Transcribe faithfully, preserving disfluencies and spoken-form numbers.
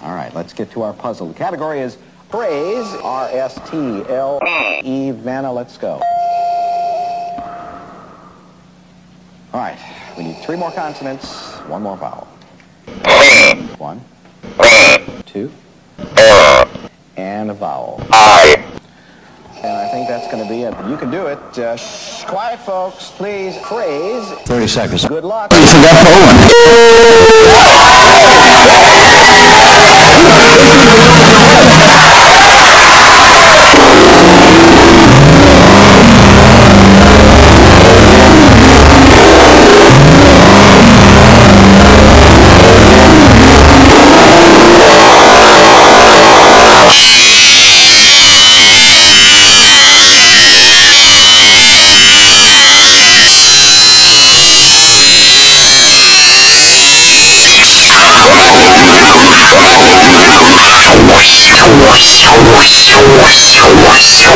All right, let's get to our puzzle. The category is phrase, R S T L E. Vanna, let's go. All right, we need three more consonants, one more vowel. One, two, and a vowel. I. And I think that's going to be it. You can do it. Uh, shh, quiet, folks, please. Phrase. thirty seconds. Good luck. You forgot the Wash, wash, wash, wash, wash.